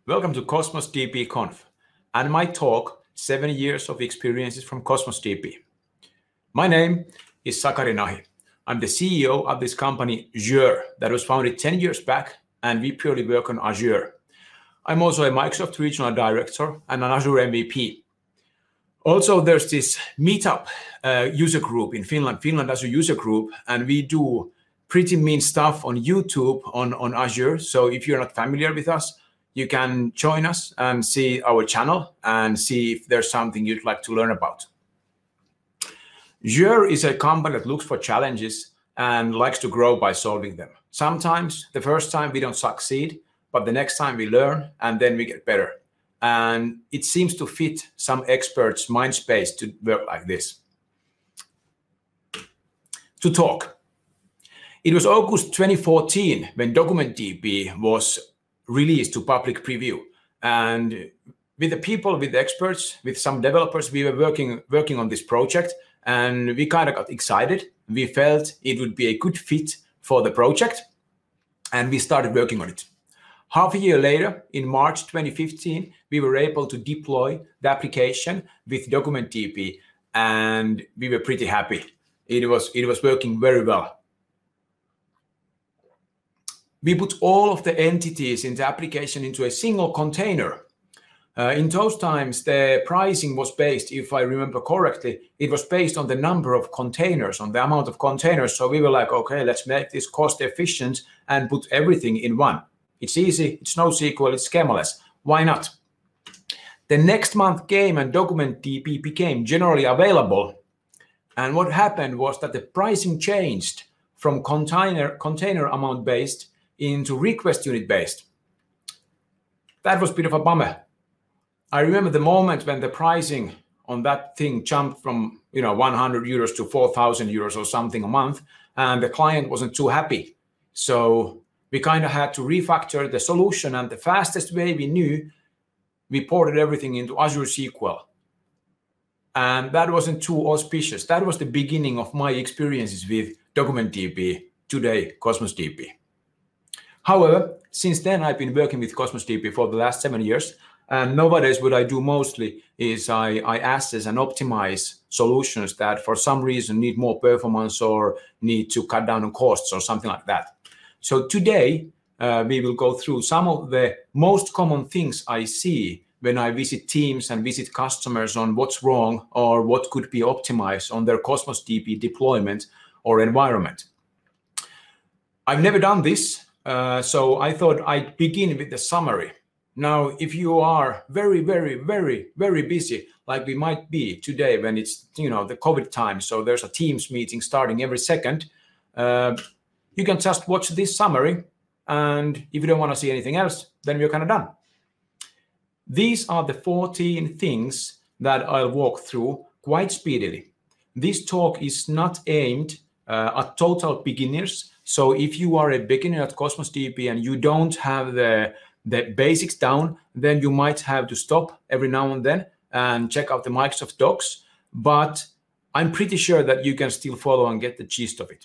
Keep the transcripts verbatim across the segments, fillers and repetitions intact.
Welcome to Cosmos D B Conf and my talk, seven years of experiences from Cosmos D B. My name is Sakari Nahi. I'm the C E O of this company, Azure, that was founded ten years back, and we purely work on Azure. I'm also a Microsoft Regional Director and an Azure M V P. Also, there's this meetup uh, user group in Finland, Finland Azure User Group, and we do pretty mean stuff on YouTube on, on Azure. So if you're not familiar with us, you can join us and see our channel and see if there's something you'd like to learn about. Azure is a company that looks for challenges and likes to grow by solving them. Sometimes the first time we don't succeed, but the next time we learn and then we get better. And it seems to fit some experts' mind space to work like this. To talk. It was August twenty fourteen when DocumentDB was released to public preview. And with the people, with the experts, with some developers, we were working, working on this project, and we kind of got excited. We felt it would be a good fit for the project, and we started working on it. Half a year later, in March twenty fifteen, we were able to deploy the application with DocumentDB, and we were pretty happy. It was, it was working very well. We put all of the entities in the application into a single container. Uh, in those times, the pricing was based, if I remember correctly, it was based on the number of containers, on the amount of containers. So we were like, okay, let's make this cost efficient and put everything in one. It's easy, it's NoSQL, it's schemaless. Why not? The next month came and DocumentDB became generally available. And what happened was that the pricing changed from container, container amount based into request unit based. That was a bit of a bummer. I remember the moment when the pricing on that thing jumped from you know one hundred euros to four thousand euros or something a month, and the client wasn't too happy. So we kind of had to refactor the solution, and the fastest way we knew, we ported everything into Azure S Q L. And that wasn't too auspicious. That was the beginning of my experiences with DocumentDB, today Cosmos D B. However, since then I've been working with Cosmos D B for the last seven years. And nowadays what I do mostly is I, I assess and optimize solutions that for some reason need more performance or need to cut down on costs or something like that. So today uh, we will go through some of the most common things I see when I visit teams and visit customers on what's wrong or what could be optimized on their Cosmos D B deployment or environment. I've never done this, uh, so I thought I'd begin with the summary. Now, if you are very, very, very, very busy, like we might be today when it's, you know, the COVID time, so there's a Teams meeting starting every second, uh, you can just watch this summary, and if you don't want to see anything else, then we're kind of done. These are the fourteen things that I'll walk through quite speedily. This talk is not aimed uh, at total beginners, so if you are a beginner at Cosmos D B and you don't have the the basics down, then you might have to stop every now and then and check out the Microsoft Docs, but I'm pretty sure that you can still follow and get the gist of it.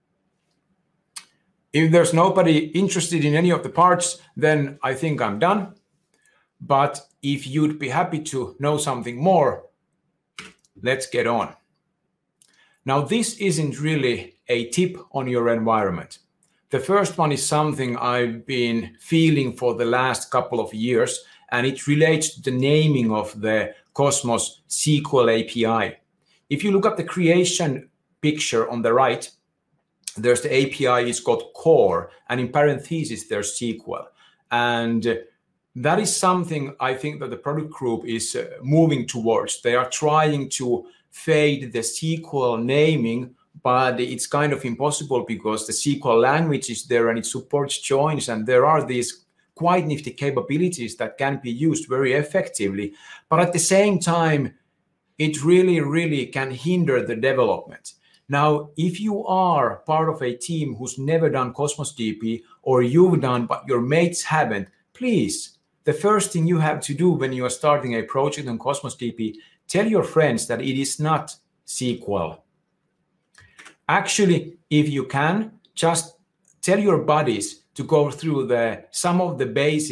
If there's nobody interested in any of the parts, then I think I'm done. But if you'd be happy to know something more, let's get on. Now, this isn't really a tip on your environment. The first one is something I've been feeling for the last couple of years, and it relates to the naming of the Cosmos S Q L A P I. If you look at the creation picture on the right, there's the A P I is called core, and in parentheses, there's S Q L. And that is something I think that the product group is uh, moving towards. They are trying to fade the S Q L naming, but it's kind of impossible because the S Q L language is there and it supports joins, and there are these quite nifty capabilities that can be used very effectively. But at the same time, it really, really can hinder the development. Now, if you are part of a team who's never done Cosmos D B, or you've done but your mates haven't, please, the first thing you have to do when you are starting a project on Cosmos D B, tell your friends that it is not S Q L. Actually, if you can, just tell your buddies to go through the some of the basics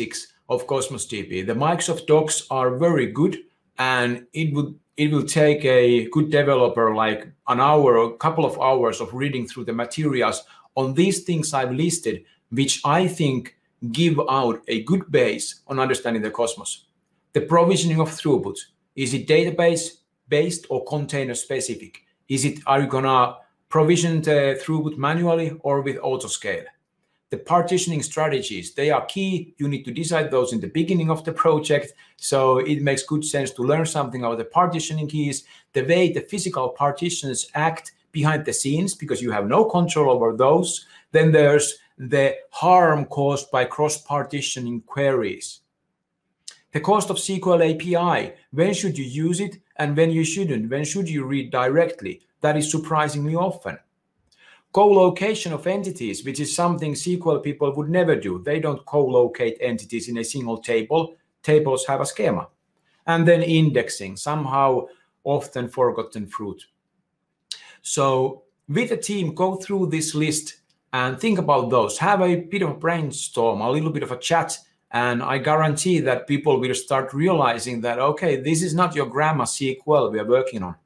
of Cosmos D B. The Microsoft Docs are very good, and it would it will take a good developer like an hour or a couple of hours of reading through the materials on these things I've listed, which I think give out a good base on understanding the Cosmos. The provisioning of throughput. Is it database based or container specific? Is it, are you gonna provision the throughput manually or with autoscale? The partitioning strategies, they are key. You need to decide those in the beginning of the project. So it makes good sense to learn something about the partitioning keys, the way the physical partitions act behind the scenes, because you have no control over those. Then there's the harm caused by cross-partitioning queries. The cost of S Q L A P I, when should you use it and when you shouldn't? When should you read directly? That is surprisingly often. Co-location of entities, which is something S Q L people would never do. They don't co-locate entities in a single table. Tables have a schema. And then indexing, somehow often forgotten fruit. So with a team, go through this list and think about those. Have a bit of a brainstorm, a little bit of a chat. And I guarantee that people will start realizing that, okay, this is not your grandma S Q L we are working on.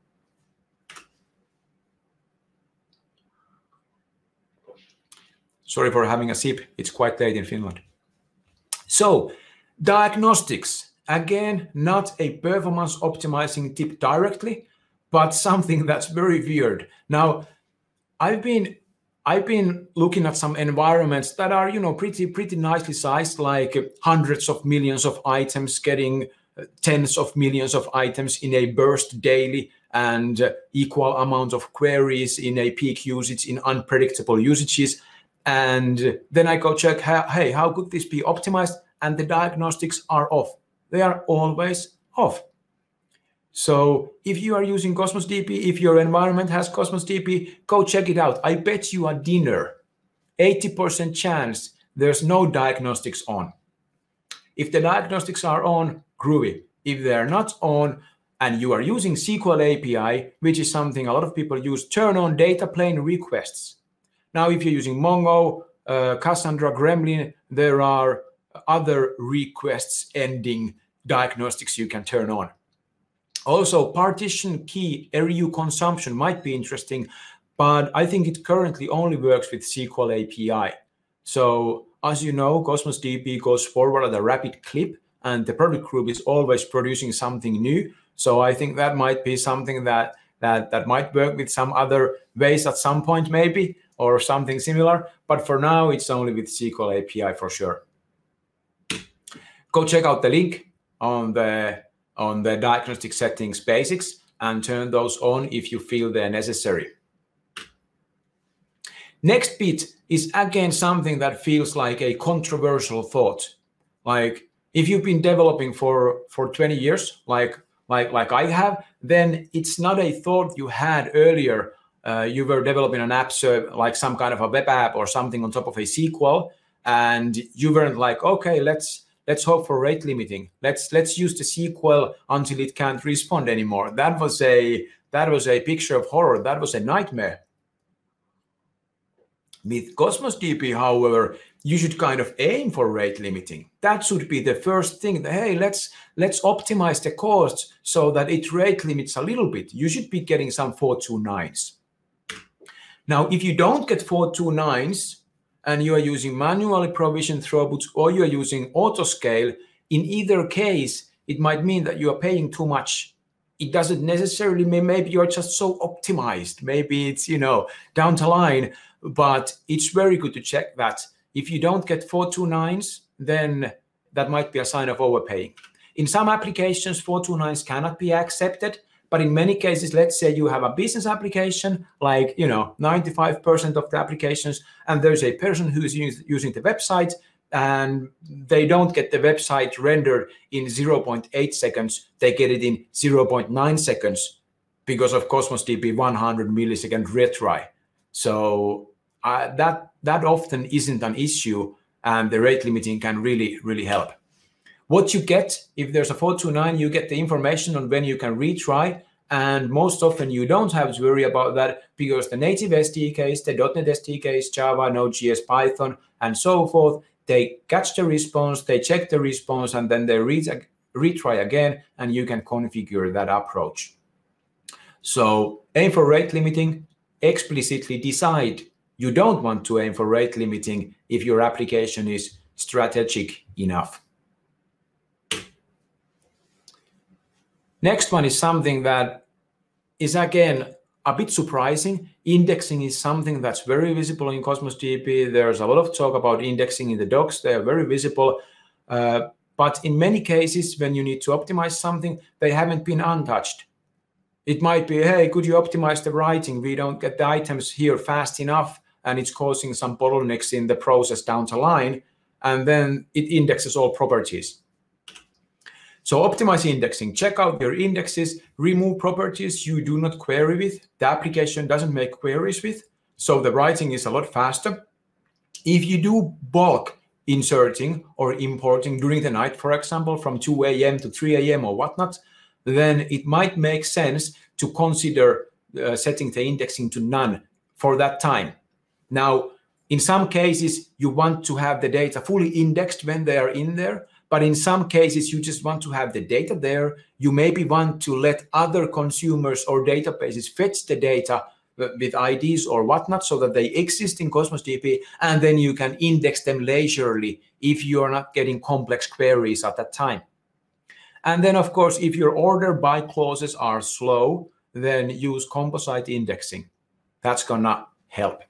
Sorry for having a sip. It's quite late in Finland. So, diagnostics. Again, not a performance optimizing tip directly, but something that's very weird. Now, I've been I've been looking at some environments that are, you know, pretty pretty nicely sized, like hundreds of millions of items getting tens of millions of items in a burst daily, and equal amount of queries in a peak usage in unpredictable usages. And then I go check, hey, how could this be optimized? And the diagnostics are off. They are always off. So if you are using Cosmos D B, if your environment has Cosmos D B, go check it out. I bet you a dinner, eighty percent chance there's no diagnostics on. If the diagnostics are on, groovy. If they're not on, and you are using S Q L A P I, which is something a lot of people use, turn on data plane requests. Now, if you're using Mongo, uh, Cassandra, Gremlin, there are other requests ending diagnostics you can turn on. Also, partition key R U consumption might be interesting, but I think it currently only works with S Q L A P I. So, as you know, Cosmos D B goes forward at a rapid clip, and the product group is always producing something new. So I think that might be something that that that might work with some other ways at some point, maybe, or something similar. But for now, it's only with S Q L A P I for sure. Go check out the link on the on the diagnostic settings basics and turn those on if you feel they're necessary. Next bit is again something that feels like a controversial thought. Like if you've been developing for, for twenty years, like, like, like I have, then it's not a thought you had earlier. Uh, you were developing an app, so like some kind of a web app or something on top of a S Q L, and you weren't like, okay, let's Let's hope for rate limiting. Let's let's use the S Q L until it can't respond anymore. That was a that was a picture of horror. That was a nightmare. With Cosmos D B, however, you should kind of aim for rate limiting. That should be the first thing. That, hey, let's let's optimize the costs so that it rate limits a little bit. You should be getting some four twenty-nines. Now, if you don't get four twenty-nines, and you are using manually provisioned throughputs or you are using autoscale, in either case, it might mean that you are paying too much. It doesn't necessarily mean maybe you're just so optimized. Maybe it's, you know, down the line, but it's very good to check that. If you don't get four twenty-nines, then that might be a sign of overpaying. In some applications, four twenty-nines cannot be accepted. But in many cases, let's say you have a business application, like, you know, ninety-five percent of the applications, and there's a person who's use, using the website, and they don't get the website rendered in zero point eight seconds. They get it in zero point nine seconds because of Cosmos D B one hundred millisecond retry. So uh, that, that often isn't an issue, and the rate limiting can really, really help. What you get, if there's a four twenty-nine, you get the information on when you can retry, and most often you don't have to worry about that because the native S D Ks, the .NET S D Ks, Java, Node.js, Python, and so forth, they catch the response, they check the response, and then they re- retry again, and you can configure that approach. So aim for rate limiting, explicitly decide you don't want to aim for rate limiting if your application is strategic enough. Next one is something that is again a bit surprising. Indexing is something that's very visible in Cosmos D B. There's a lot of talk about indexing in the docs. They are very visible. Uh, but in many cases, when you need to optimize something, they haven't been untouched. It might be, hey, could you optimize the writing? We don't get the items here fast enough, and it's causing some bottlenecks in the process down the line, and then it indexes all properties. So optimize indexing, check out your indexes, remove properties you do not query with, the application doesn't make queries with, so the writing is a lot faster. If you do bulk inserting or importing during the night, for example, from two A M to three A M or whatnot, then it might make sense to consider uh, setting the indexing to none for that time. Now, in some cases, you want to have the data fully indexed when they are in there, but in some cases, you just want to have the data there. You maybe want to let other consumers or databases fetch the data with I Ds or whatnot so that they exist in Cosmos D B, and then you can index them leisurely if you are not getting complex queries at that time. And then, of course, if your order by clauses are slow, then use composite indexing. That's gonna help.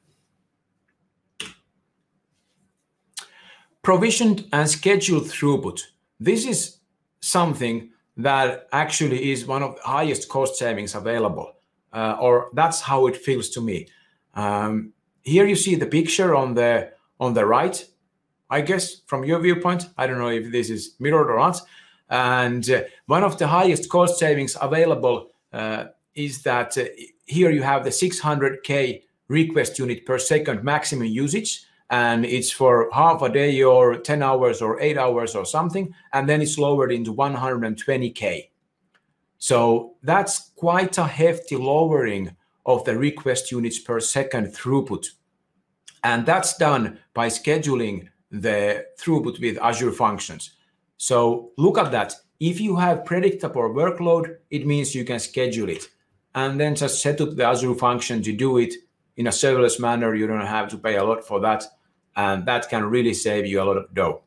Provisioned and scheduled throughput. This is something that actually is one of the highest cost savings available, uh, or that's how it feels to me. Um, here you see the picture on the on the right, I guess, from your viewpoint. I don't know if this is mirrored or not. And uh, one of the highest cost savings available uh, is that uh, here you have the six hundred K request unit per second maximum usage, and it's for half a day or ten hours or eight hours or something, and then it's lowered into one hundred twenty K. So that's quite a hefty lowering of the request units per second throughput. And that's done by scheduling the throughput with Azure Functions. So look at that. If you have predictable workload, it means you can schedule it and then just set up the Azure function to do it in a serverless manner. You don't have to pay a lot for that. And that can really save you a lot of dough.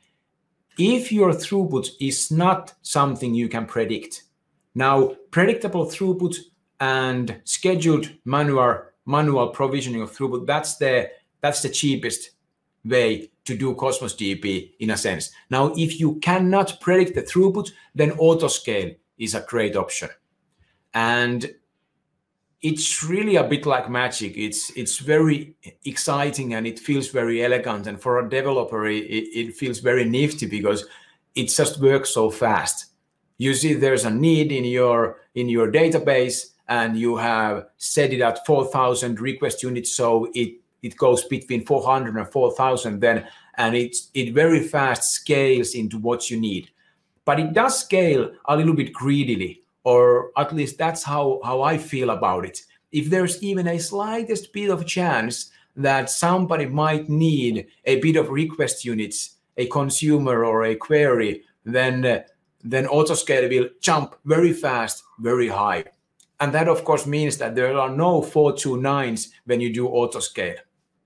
If your throughput is not something you can predict, now predictable throughput and scheduled manual manual provisioning of throughput, that's the that's the cheapest way to do Cosmos D B in a sense. Now, if you cannot predict the throughput, then autoscale is a great option. And it's really a bit like magic. It's it's very exciting and it feels very elegant. And for a developer, it, it feels very nifty because it just works so fast. You see there's a need in your in your database and you have set it at four thousand request units. So it, it goes between four hundred and four thousand then, and it's, it very fast scales into what you need. But it does scale a little bit greedily, or at least that's how, how I feel about it. If there's even a slightest bit of chance that somebody might need a bit of request units, a consumer or a query, then, uh, then autoscale will jump very fast, very high. And that, of course, means that there are no four twenty-nines when you do autoscale.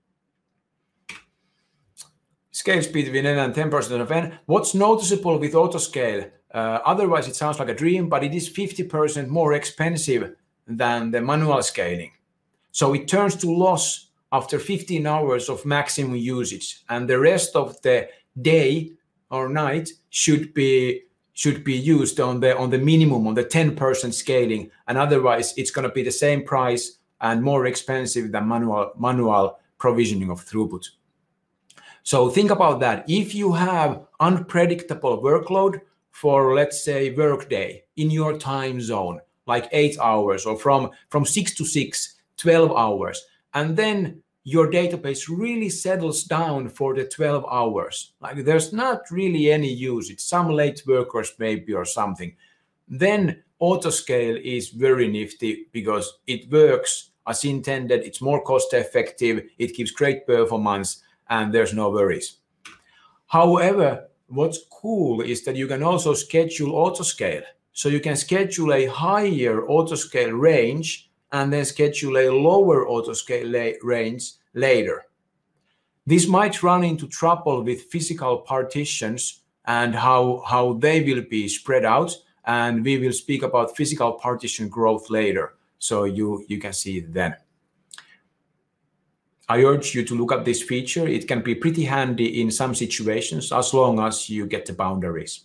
Scales between n and ten percent of n. What's noticeable with autoscale? Uh, otherwise, it sounds like a dream, but it is fifty percent more expensive than the manual scaling. So it turns to loss after fifteen hours of maximum usage, and the rest of the day or night should be should be used on the on the minimum, on the ten percent scaling, and otherwise it's going to be the same price and more expensive than manual manual provisioning of throughput. So think about that. If you have unpredictable workload for, let's say, workday in your time zone, like eight hours or from, from six to six, twelve hours, and then your database really settles down for the twelve hours, like there's not really any usage, some late workers maybe or something, then autoscale is very nifty because it works as intended, it's more cost effective, it gives great performance, and there's no worries. However, what's cool is that you can also schedule autoscale. So you can schedule a higher autoscale range and then schedule a lower autoscale range later. This might run into trouble with physical partitions and how, how they will be spread out. And we will speak about physical partition growth later. So you, you can see it then. I urge you to look up this feature. It can be pretty handy in some situations as long as you get the boundaries.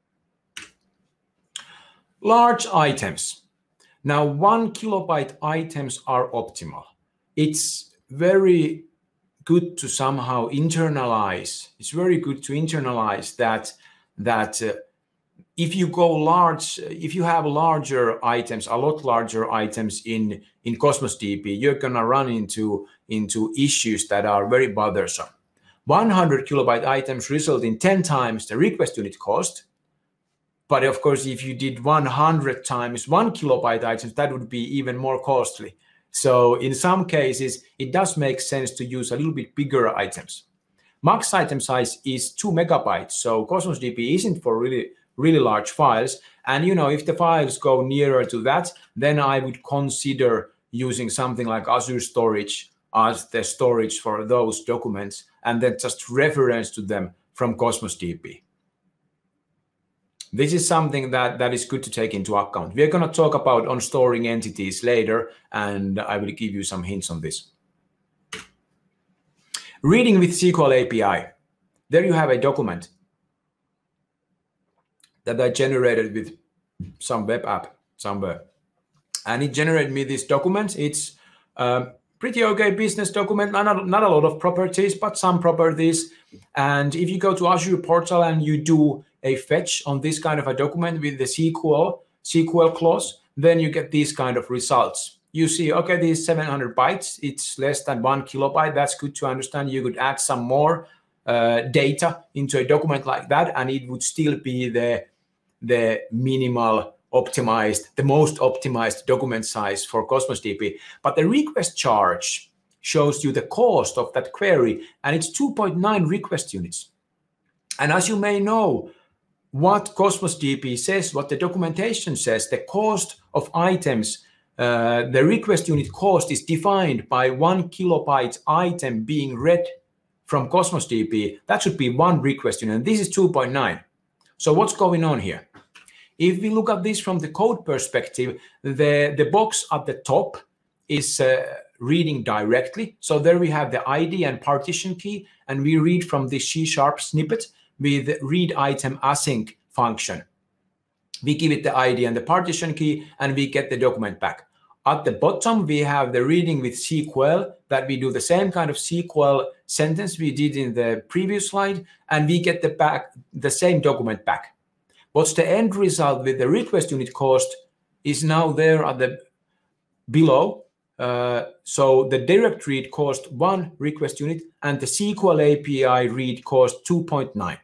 Large items. Now, one kilobyte items are optimal. It's very good to somehow internalize. It's very good to internalize that, that uh, if you go large, if you have larger items, a lot larger items in, in Cosmos D B, you're gonna run into, into issues that are very bothersome. one hundred kilobyte items result in ten times the request unit cost. But of course, if you did one hundred times one kilobyte items, that would be even more costly. So in some cases, it does make sense to use a little bit bigger items. Max item size is two megabytes. So Cosmos D B isn't for really, really large files. And you know, if the files go nearer to that, then I would consider using something like Azure Storage as the storage for those documents, and then just reference to them from Cosmos D B. This is something that, that is good to take into account. We're going to talk about on storing entities later, and I will give you some hints on this. Reading with S Q L A P I. There you have a document that I generated with some web app somewhere. And it generated me this document. It's a pretty okay business document, not, not a lot of properties, but some properties. And if you go to Azure portal and you do a fetch on this kind of a document with the S Q L, S Q L clause, then you get these kind of results. You see, okay, these seven hundred bytes, it's less than one kilobyte. That's good to understand. You could add some more uh, data into a document like that, and it would still be the, the minimal optimized, the most optimized document size for Cosmos D B. But the request charge shows you the cost of that query, and it's two point nine request units. And as you may know, what Cosmos D B says, what the documentation says, the cost of items, uh, the request unit cost is defined by one kilobyte item being read from Cosmos D B. That should be one request unit, and this is two point nine. So what's going on here? If we look at this from the code perspective, the, the box at the top is uh, reading directly. So there we have the I D and partition key, and we read from the C sharp snippet with read item async function. We give it the I D and the partition key, and we get the document back. At the bottom, we have the reading with S Q L, that we do the same kind of S Q L sentence we did in the previous slide, and we get the back the same document back. What's the end result with the request unit cost is now there at the below. Uh, so the direct read cost one request unit, and the S Q L A P I read cost two point nine.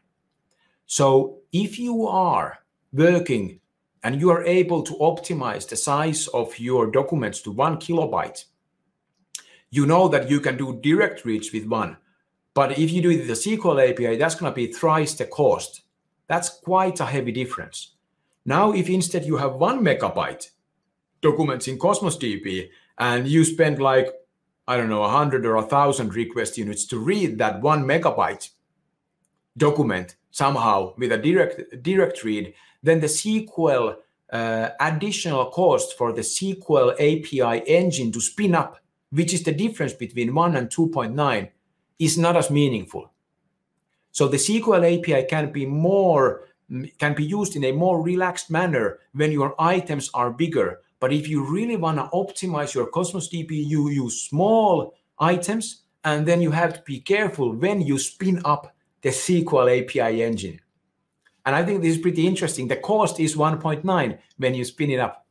So if you are working and you are able to optimize the size of your documents to one kilobyte, you know that you can do direct reads with one. But if you do it with the S Q L A P I, that's going to be thrice the cost. That's quite a heavy difference. Now, if instead you have one megabyte documents in Cosmos D B, and you spend like, I don't know, a hundred or a thousand request units to read that one megabyte document somehow with a direct, direct read, then the S Q L uh, additional cost for the S Q L A P I engine to spin up, which is the difference between one and two point nine, is not as meaningful. So the S Q L A P I can be more, can be used in a more relaxed manner when your items are bigger. But if you really want to optimize your Cosmos D B, you use small items, and then you have to be careful when you spin up the S Q L A P I engine. And I think this is pretty interesting. The cost is one point nine when you spin it up,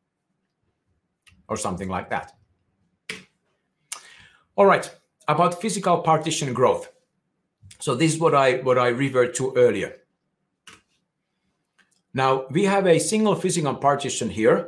or something like that. All right, about physical partition growth. So this is what I, what I referred to earlier. Now, we have a single physical partition here,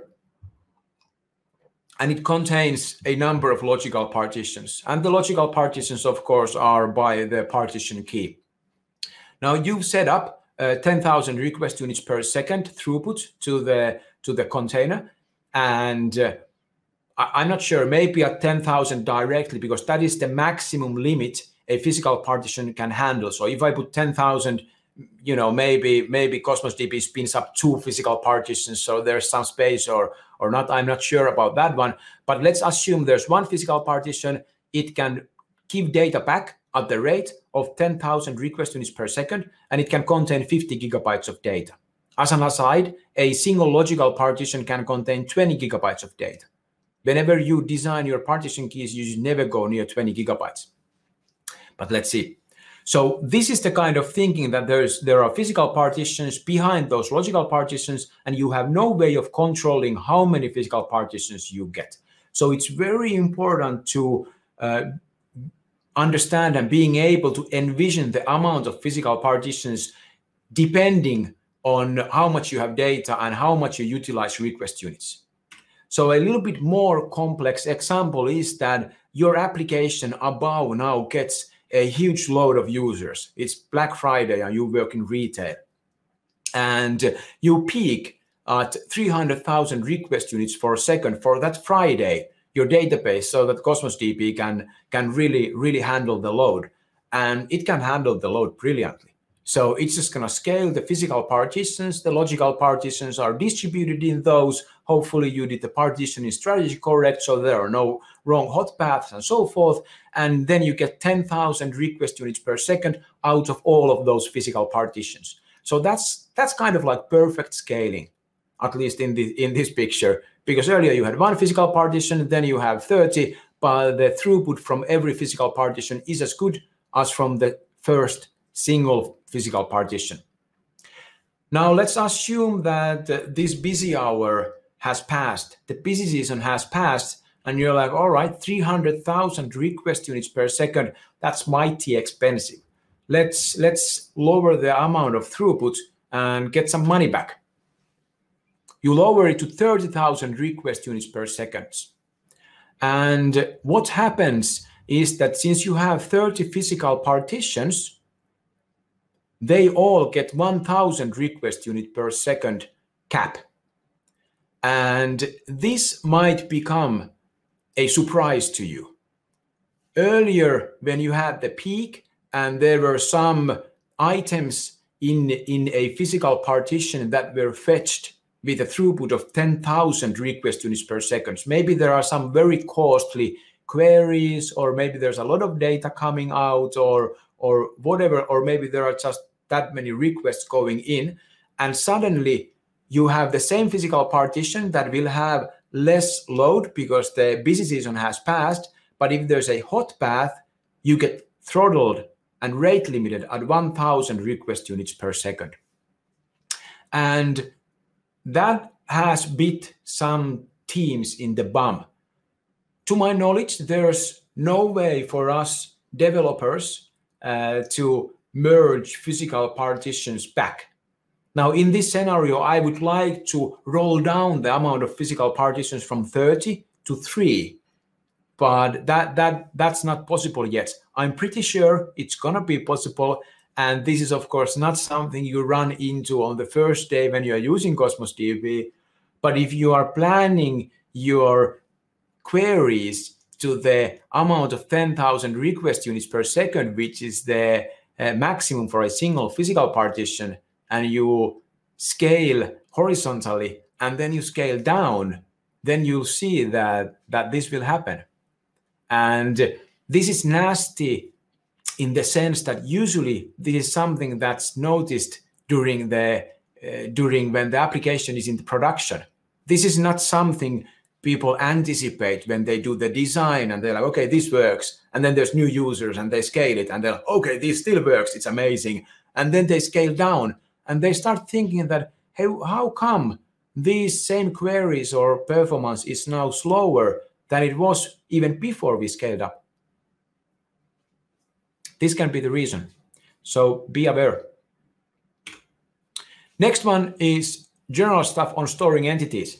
and it contains a number of logical partitions. And the logical partitions, of course, are by the partition key. Now you've set up uh, ten thousand request units per second throughput to the to the container, and uh, I, I'm not sure, maybe at ten thousand directly, because that is the maximum limit a physical partition can handle. So if I put ten thousand, you know, maybe maybe Cosmos D B spins up two physical partitions, so there's some space or or not. I'm not sure about that one, but let's assume there's one physical partition. It can give data back at the rate of ten thousand request units per second, and it can contain fifty gigabytes of data. As an aside, a single logical partition can contain twenty gigabytes of data. Whenever you design your partition keys, you should never go near twenty gigabytes. But let's see. So this is the kind of thinking that there's there are physical partitions behind those logical partitions, and you have no way of controlling how many physical partitions you get. So it's very important to uh, understand and being able to envision the amount of physical partitions depending on how much you have data and how much you utilize request units. So a little bit more complex example is that your application above now gets a huge load of users. It's Black Friday and you work in retail, and you peak at three hundred thousand request units per second for that Friday, your database, so that Cosmos D B can, can really, really handle the load. And it can handle the load brilliantly. So it's just going to scale the physical partitions. The logical partitions are distributed in those. Hopefully you did the partitioning strategy correct, so there are no wrong hot paths and so forth. And then you get ten thousand request units per second out of all of those physical partitions. So that's that's kind of like perfect scaling, at least in the in this picture, because earlier you had one physical partition, then you have thirty, but the throughput from every physical partition is as good as from the first single physical partition. Now let's assume that uh, this busy hour has passed, the busy season has passed, and you're like, all right, three hundred thousand request units per second, that's mighty expensive. Let's, let's lower the amount of throughput and get some money back. You lower it to thirty thousand request units per second. And what happens is that since you have thirty physical partitions, they all get one thousand request unit per second cap. And this might become a surprise to you. Earlier, when you had the peak and there were some items in, in a physical partition that were fetched with a throughput of ten thousand request units per second, maybe there are some very costly queries, or maybe there's a lot of data coming out, or or whatever, or maybe there are just that many requests going in, and suddenly you have the same physical partition that will have less load because the busy season has passed, but if there's a hot path, you get throttled and rate limited at one thousand request units per second. And that has bit some teams in the bum. To my knowledge, there's no way for us developers uh, to merge physical partitions back. Now, in this scenario, I would like to roll down the amount of physical partitions from thirty to three, but that that that's not possible yet. I'm pretty sure it's gonna be possible, and this is, of course, not something you run into on the first day when you're using Cosmos D B, but if you are planning your queries to the amount of ten thousand request units per second, which is the uh, maximum for a single physical partition, and you scale horizontally and then you scale down, then you'll see that, that this will happen. And this is nasty in the sense that usually this is something that's noticed during the uh, during when the application is in production. This is not something people anticipate when they do the design and they're like, okay, this works. And then there's new users and they scale it and they're like, okay, this still works. It's amazing. And then they scale down and they start thinking that, hey, how come these same queries or performance is now slower than it was even before we scaled up? This can be the reason. So be aware. Next one is general stuff on storing entities.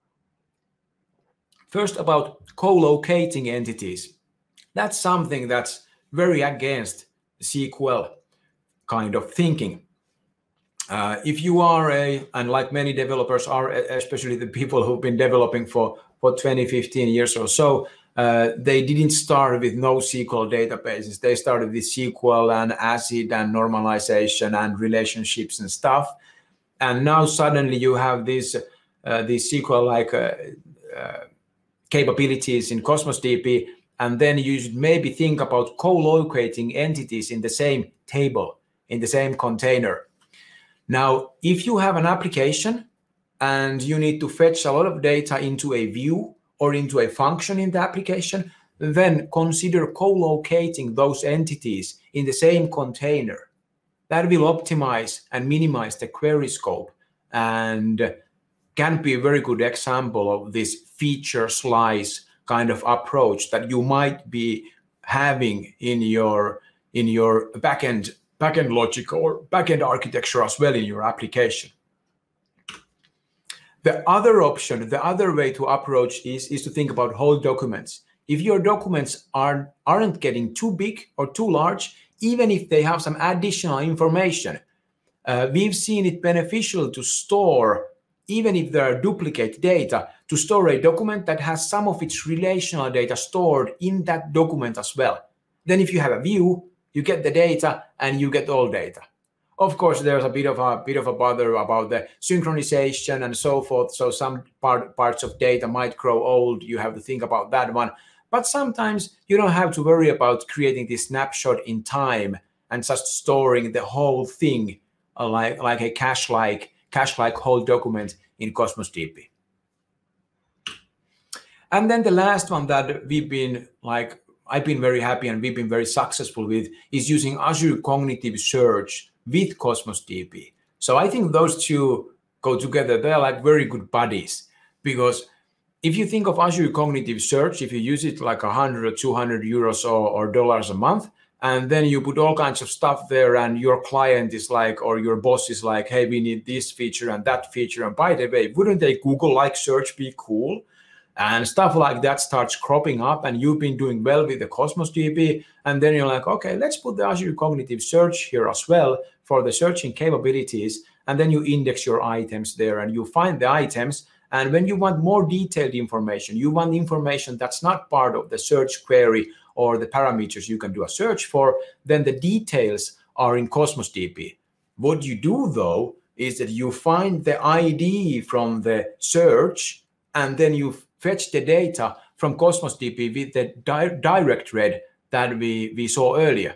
First, about co-locating entities. That's something that's very against S Q L. kind of thinking. Uh, if you are a, and like many developers are, especially the people who've been developing for, for twenty, fifteen years or so, uh, they didn't start with NoSQL databases. They started with S Q L and ACID and normalization and relationships and stuff. And now suddenly you have these, uh, these S Q L-like uh, uh, capabilities in Cosmos D B, and then you should maybe think about co-locating entities in the same table, in the same container. Now, if you have an application and you need to fetch a lot of data into a view or into a function in the application, then consider co-locating those entities in the same container. That will optimize and minimize the query scope and can be a very good example of this feature slice kind of approach that you might be having in your, in your backend backend logic or backend architecture as well in your application. The other option, the other way to approach is, is to think about whole documents. If your documents are, aren't getting too big or too large, even if they have some additional information, uh, we've seen it beneficial to store, even if there are duplicate data, to store a document that has some of its relational data stored in that document as well. Then if you have a view, you get the data and you get all data. Of course, there's a bit of a bit of a bother about the synchronization and so forth. So some part, parts of data might grow old. You have to think about that one. But sometimes you don't have to worry about creating this snapshot in time and just storing the whole thing uh, like, like a cache-like cache-like whole document in Cosmos D B. And then the last one that we've been like, I've been very happy and we've been very successful with is using Azure Cognitive Search with Cosmos D B. So I think those two go together. They're like very good buddies, because if you think of Azure Cognitive Search, if you use it like one hundred or two hundred euros or, or dollars a month, and then you put all kinds of stuff there and your client is like, or your boss is like, hey, we need this feature and that feature. And by the way, wouldn't a Google-like search be cool? And stuff like that starts cropping up and you've been doing well with the Cosmos D B. And then you're like, okay, let's put the Azure Cognitive Search here as well for the searching capabilities. And then you index your items there and you find the items. And when you want more detailed information, you want information that's not part of the search query or the parameters you can do a search for, then the details are in Cosmos D B. What you do though, is that you find the I D from the search and then you fetch the data from Cosmos D B with the di direct read that we, we saw earlier.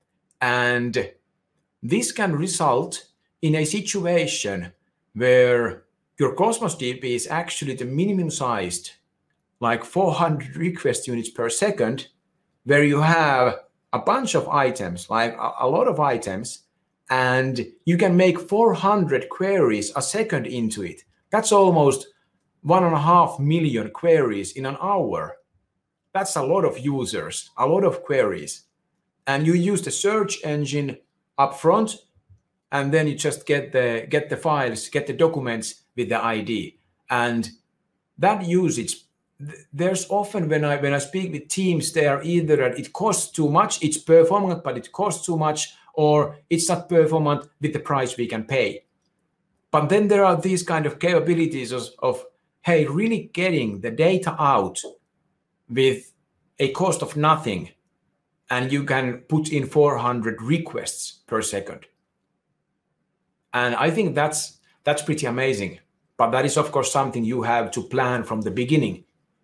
And this can result in a situation where your Cosmos D B is actually the minimum sized, like four hundred request units per second, where you have a bunch of items, like a, a lot of items, and you can make four hundred queries a second into it. That's almost one and a half million queries in an hour. That's a lot of users, a lot of queries. And you use the search engine up front, and then you just get the, get the files, get the documents with the I D. And that usage, there's often when I, when I speak with teams, they are either that it costs too much, it's performant, but it costs too much, or it's not performant with the price we can pay. But then there are these kind of capabilities of, of hey, really getting the data out with a cost of nothing, and you can put in four hundred requests per second. And I think that's that's pretty amazing. But that is, of course, something you have to plan from the beginning.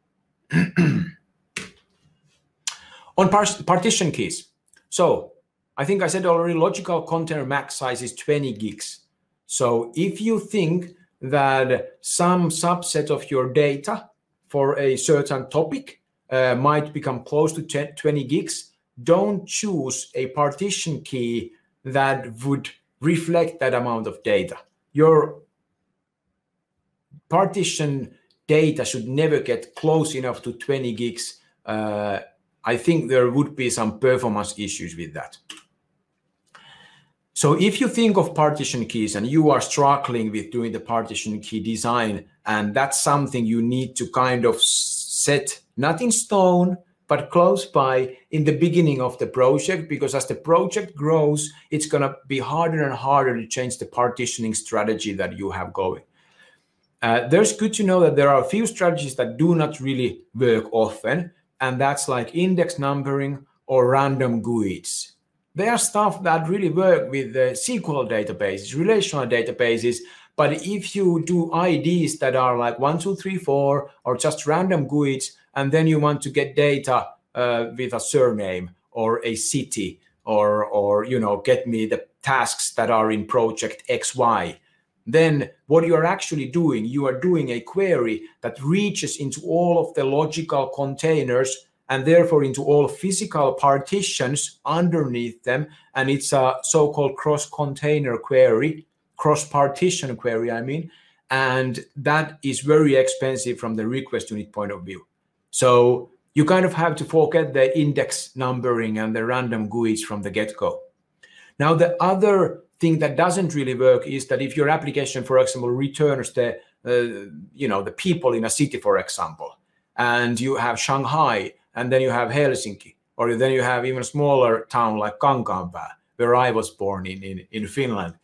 On partition keys. So I think I said already, logical container max size is twenty gigs. So if you think that some subset of your data for a certain topic uh, might become close to twenty gigs, don't choose a partition key that would reflect that amount of data. Your partition data should never get close enough to twenty gigs. Uh, I think there would be some performance issues with that. So if you think of partition keys and you are struggling with doing the partition key design, and that's something you need to kind of set, not in stone, but close by in the beginning of the project, because as the project grows, it's going to be harder and harder to change the partitioning strategy that you have going. Uh, there's good to know that there are a few strategies that do not really work often, and that's like index numbering or random G U I Ds. They are stuff that really work with the S Q L databases, relational databases, but if you do I Ds that are like one, two, three, four, or just random G U I Ds, and then you want to get data uh, with a surname or a city, or, or you know, get me the tasks that are in project X Y, then what you are actually doing, you are doing a query that reaches into all of the logical containers and therefore into all physical partitions underneath them. And it's a so-called cross-container query, cross-partition query, I mean, and that is very expensive from the request unit point of view. So you kind of have to forget the index numbering and the random G U I Ds from the get-go. Now, the other thing that doesn't really work is that if your application, for example, returns the, uh, you know, the people in a city, for example, and you have Shanghai, and then you have Helsinki, or then you have even smaller town like Kankaanpää, where I was born in, in, in Finland,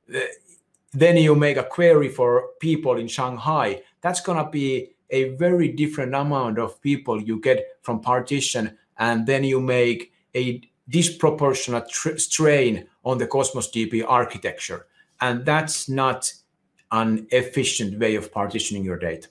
then you make a query for people in Shanghai, that's going to be a very different amount of people you get from partition, and then you make a disproportionate strain on the Cosmos D B architecture. And that's not an efficient way of partitioning your data.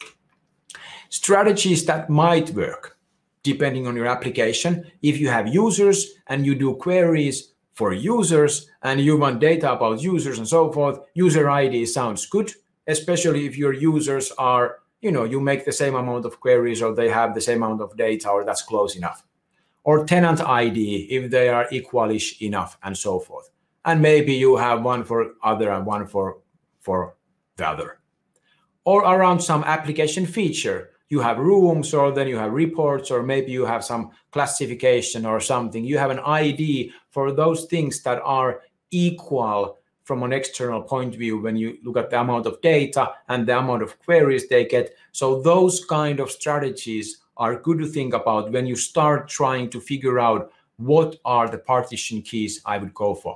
Strategies that might work, depending on your application. If you have users and you do queries for users and you want data about users and so forth, user I D sounds good, especially if your users are, you know, you make the same amount of queries or they have the same amount of data, or that's close enough. Or tenant I D if they are equalish enough and so forth. And maybe you have one for other and one for, for the other. Or around some application feature. You have rooms, or then you have reports, or maybe you have some classification or something. You have an I D for those things that are equal from an external point of view when you look at the amount of data and the amount of queries they get. So those kind of strategies are good to think about when you start trying to figure out what are the partition keys I would go for.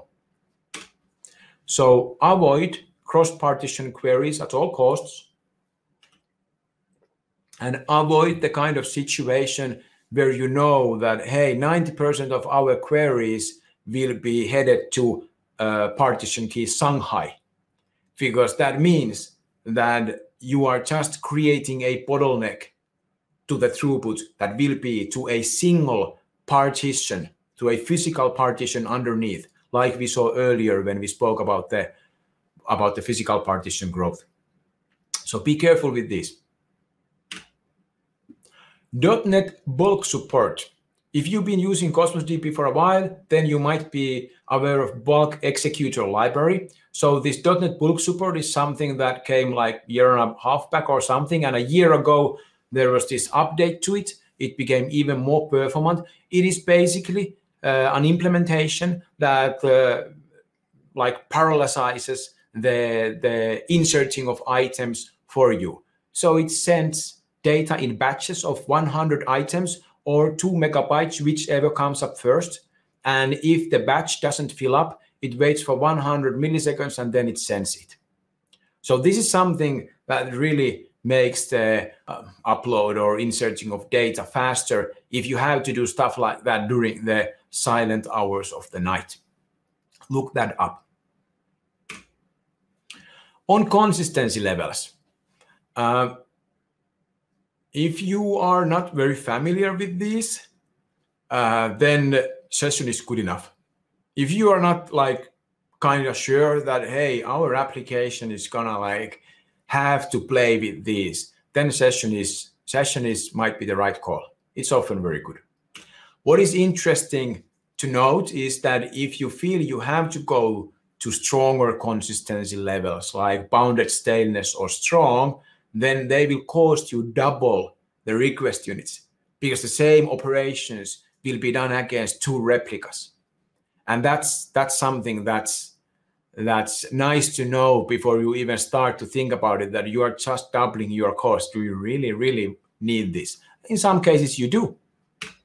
So avoid cross-partition queries at all costs, and avoid the kind of situation where you know that, hey, ninety percent of our queries will be headed to uh, partition key Shanghai, because that means that you are just creating a bottleneck to the throughput that will be to a single partition, to a physical partition underneath, like we saw earlier when we spoke about the, about the physical partition growth. So be careful with this. .NET bulk support. If you've been using Cosmos D B for a while, then you might be aware of bulk executor library. So this .NET bulk support is something that came like a year and a half back or something. And a year ago, there was this update to it. It became even more performant. It is basically uh, an implementation that uh, like parallelizes the, the inserting of items for you. So it sends data in batches of one hundred items or two megabytes, whichever comes up first. And if the batch doesn't fill up, it waits for one hundred milliseconds and then it sends it. So this is something that really makes the uh, upload or inserting of data faster if you have to do stuff like that during the silent hours of the night. Look that up. On consistency levels. Uh, If you are not very familiar with these, uh, then session is good enough. If you are not like kind of sure that, hey, our application is gonna like have to play with these, then session is session is might be the right call. It's often very good. What is interesting to note is that if you feel you have to go to stronger consistency levels like bounded staleness or strong, then they will cost you double the request units, because the same operations will be done against two replicas. And that's that's something that's that's nice to know before you even start to think about it, that you are just doubling your cost. Do you really, really need this? In some cases you do.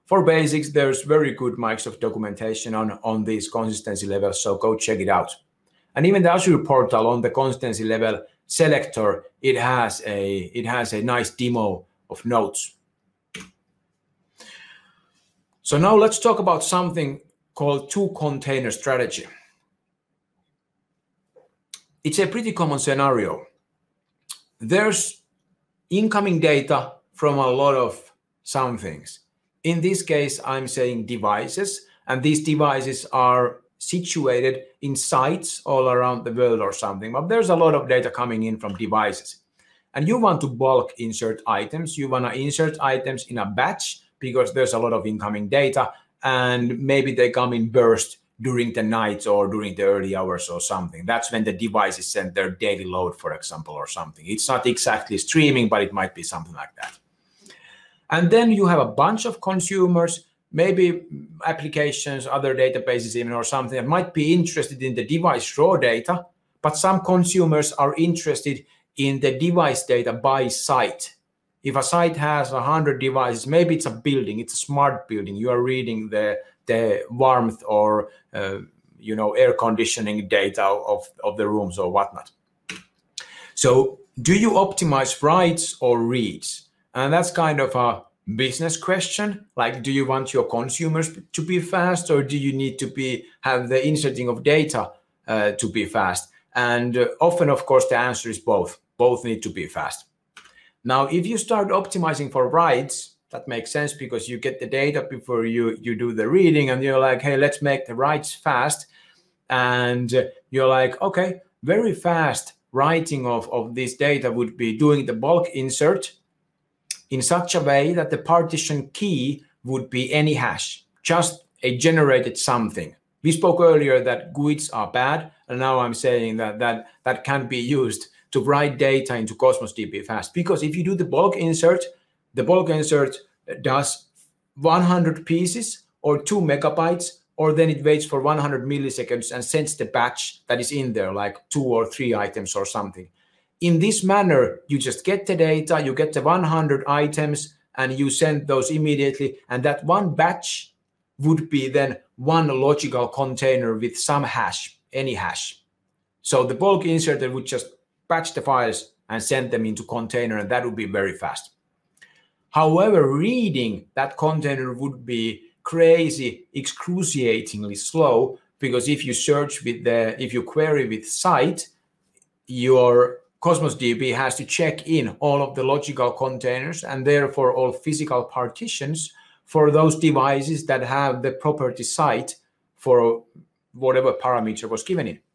For basics, there's very good Microsoft documentation on, on these consistency levels, so go check it out. And even the Azure portal on the consistency level selector, it has a, it has a nice demo of nodes. So now let's talk about something called two-container strategy. It's a pretty common scenario. There's incoming data from a lot of some things. In this case, I'm saying devices, and these devices are situated in sites all around the world or something, but there's a lot of data coming in from devices. And you want to bulk insert items. You want to insert items in a batch because there's a lot of incoming data, and maybe they come in burst during the night or during the early hours or something. That's when the devices send their daily load, for example, or something. It's not exactly streaming, but it might be something like that. And then you have a bunch of consumers, maybe applications, other databases even or something that might be interested in the device raw data, but some consumers are interested in the device data by site. If a site has one hundred devices, maybe it's a building, it's a smart building, you are reading the, the warmth or uh, you know, air conditioning data of, of the rooms or whatnot. So do you optimize writes or reads? And that's kind of a business question. Like, do you want your consumers to be fast, or do you need to be have the inserting of data uh, to be fast? And uh, often, of course, the answer is both. Both need to be fast. Now, if you start optimizing for writes, that makes sense because you get the data before you, you do the reading, and you're like, hey, let's make the writes fast. And uh, you're like, okay, very fast writing of, of this data would be doing the bulk insert in such a way that the partition key would be any hash, just a generated something. We spoke earlier that G U I Ds are bad, and now I'm saying that that, that can be used to write data into Cosmos D B fast. Because if you do the bulk insert, the bulk insert does one hundred pieces or two megabytes, or then it waits for one hundred milliseconds and sends the batch that is in there, like two or three items or something. In this manner, you just get the data, you get the one hundred items, and you send those immediately. And that one batch would be then one logical container with some hash, any hash. So the bulk inserter would just batch the files and send them into container, and that would be very fast. However, reading that container would be crazy, excruciatingly slow, because if you search with the, if you query with site, your Cosmos D B has to check in all of the logical containers and therefore all physical partitions for those devices that have the property site for whatever parameter was given in.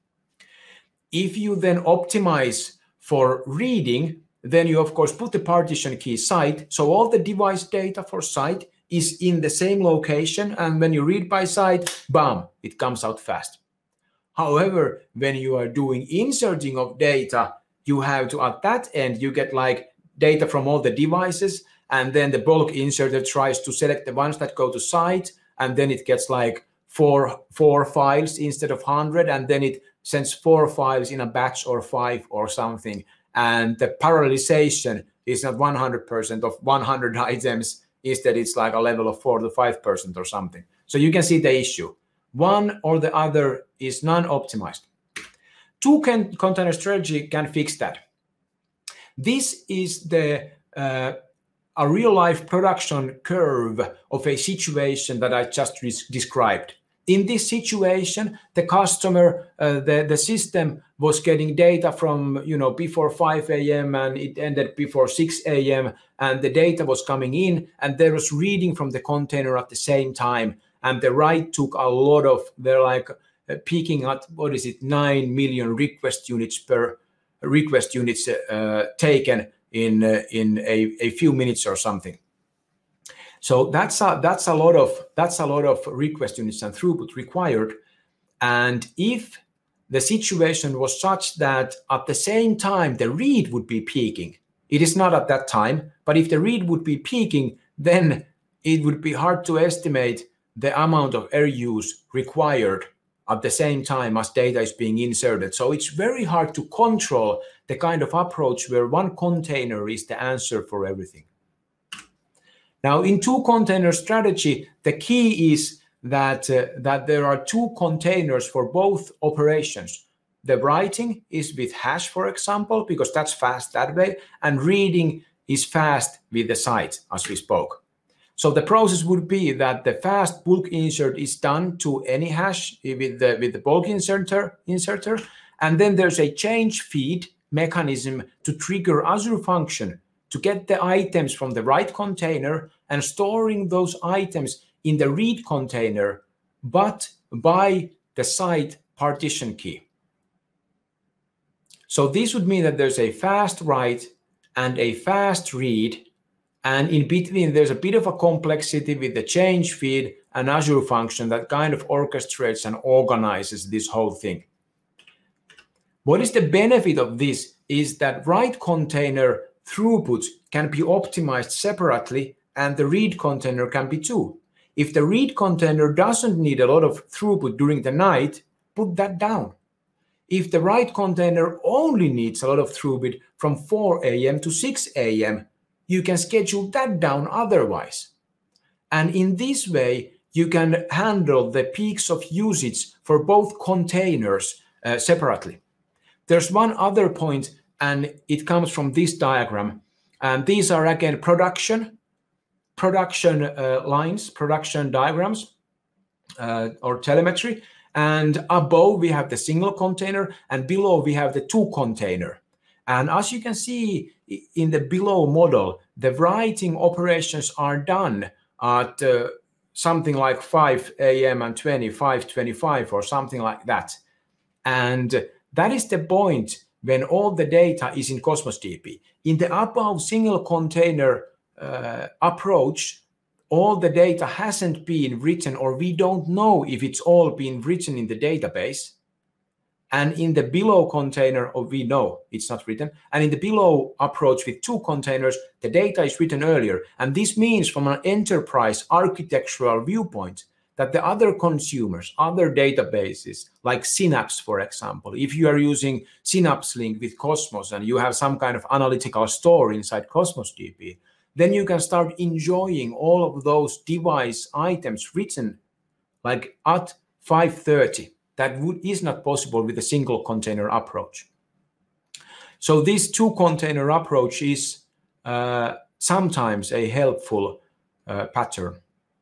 If you then optimize for reading, then you of course put the partition key site, so all the device data for site is in the same location, and when you read by site, bam, it comes out fast. However, when you are doing inserting of data, you have to, at that end, you get like data from all the devices, and then the bulk inserter tries to select the ones that go to site, and then it gets like four, four files instead of one hundred, and then it sends four files in a batch or five or something. And the parallelization is not one hundred percent of one hundred items. Instead, it's like a level of four to five percent or something. So you can see the issue. One or the other is non-optimized. Two-container strategy can fix that. This is the uh, a real-life production curve of a situation that I just described. In this situation, the customer, uh, the, the system was getting data from, you know, before five A M and it ended before six A M and the data was coming in and there was reading from the container at the same time. And the write took a lot of, they're like uh, peaking at, what is it, nine million request units per request units uh, taken in, uh, in a, a few minutes or something. So that's a, that's a lot of that's a lot of request units and throughput required. And if the situation was such that at the same time the read would be peaking, it is not at that time, but if the read would be peaking, then it would be hard to estimate the amount of air use required at the same time as data is being inserted. So it's very hard to control the kind of approach where one container is the answer for everything. Now, in two container strategy, the key is that, uh, that there are two containers for both operations. The writing is with hash, for example, because that's fast that way, and reading is fast with the site, as we spoke. So the process would be that the fast bulk insert is done to any hash with the, with the bulk inserter, inserter, and then there's a change feed mechanism to trigger Azure function to get the items from the write container and storing those items in the read container, but by the site partition key. So this would mean that there's a fast write and a fast read, and in between there's a bit of a complexity with the change feed and Azure function that kind of orchestrates and organizes this whole thing. What is the benefit of this is that write container throughput can be optimized separately and the read container can be too. If the read container doesn't need a lot of throughput during the night, put that down. If the write container only needs a lot of throughput from four A M to six A M, you can schedule that down otherwise. And in this way, you can handle the peaks of usage for both containers uh, separately. There's one other point, and it comes from this diagram. And these are, again, production, production uh, lines, production diagrams, uh, or telemetry. And above, we have the single container, and below, we have the two container. And as you can see in the below model, the writing operations are done at uh, something like five A M and twenty-five twenty-five or something like that. And that is the point when all the data is in Cosmos D B. In the above single container uh, approach, all the data hasn't been written, or we don't know if it's all been written in the database. And in the below container, or we know it's not written. And in the below approach with two containers, the data is written earlier. And this means from an enterprise architectural viewpoint that the other consumers, other databases, like Synapse, for example, if you are using Synapse Link with Cosmos and you have some kind of analytical store inside Cosmos D B, then you can start enjoying all of those device items written like at five thirty. That would, is not possible with a single container approach. So this two container approach is uh, sometimes a helpful uh, pattern.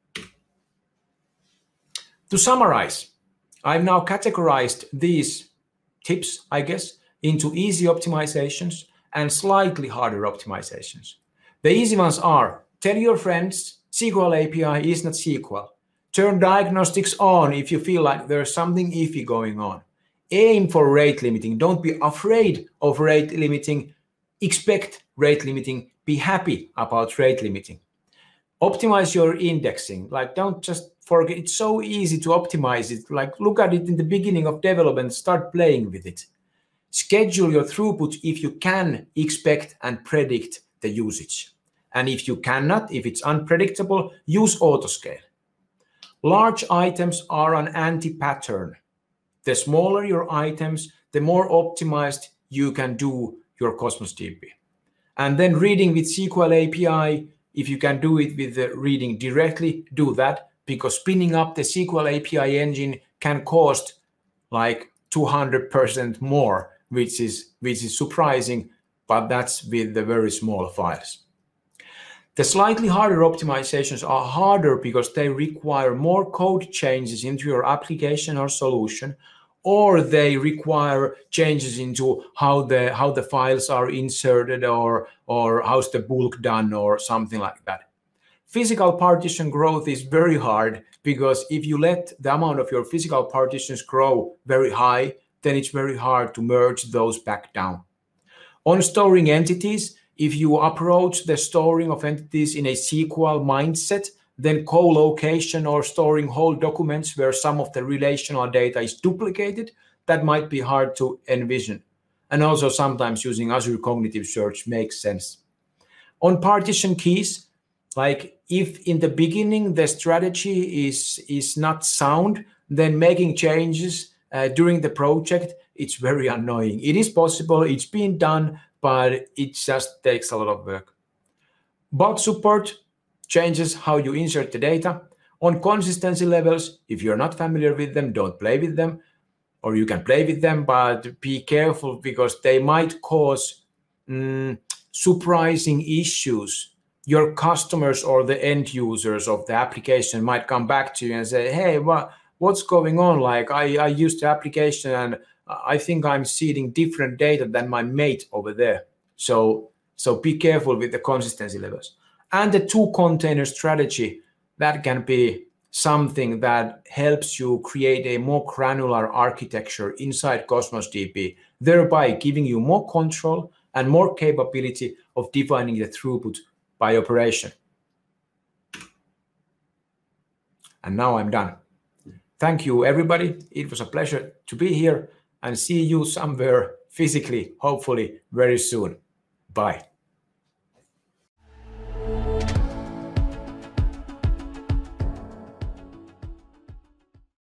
To summarize, I've now categorized these tips, I guess, into easy optimizations and slightly harder optimizations. The easy ones are: tell your friends S Q L A P I is not S Q L. Turn diagnostics on if you feel like there's something iffy going on. Aim for rate limiting. Don't be afraid of rate limiting. Expect rate limiting. Be happy about rate limiting. Optimize your indexing. Like, don't just forget. It's so easy to optimize it. Like, look at it in the beginning of development. Start playing with it. Schedule your throughput if you can expect and predict the usage. And if you cannot, if it's unpredictable, use autoscale. Large items are an anti-pattern. The smaller your items, the more optimized you can do your Cosmos D B. And then reading with S Q L A P I, if you can do it with the reading directly, do that, because spinning up the S Q L A P I engine can cost like two hundred percent more, which is, which is surprising, but that's with the very small files. The slightly harder optimizations are harder because they require more code changes into your application or solution, or they require changes into how the how the files are inserted, or or how's the bulk done, or something like that. Physical partition growth is very hard because if you let the amount of your physical partitions grow very high, then it's very hard to merge those back down. On storing entities, if you approach the storing of entities in a S Q L mindset, then co-location or storing whole documents where some of the relational data is duplicated, that might be hard to envision. And also sometimes using Azure Cognitive Search makes sense. On partition keys, like if in the beginning the strategy is, is not sound, then making changes uh, during the project, it's very annoying. It is possible, it's been done, but it just takes a lot of work. Bot support, changes how you insert the data. On consistency levels, if you're not familiar with them, don't play with them, or you can play with them, but be careful because they might cause mm, surprising issues. Your customers or the end users of the application might come back to you and say, hey, what, what's going on? Like I, I used the application and I think I'm seeding different data than my mate over there. So, so be careful with the consistency levels. And the two container strategy, that can be something that helps you create a more granular architecture inside Cosmos D B, thereby giving you more control and more capability of defining the throughput by operation. And now I'm done. Thank you, everybody. It was a pleasure to be here and see you somewhere physically, hopefully very soon. Bye.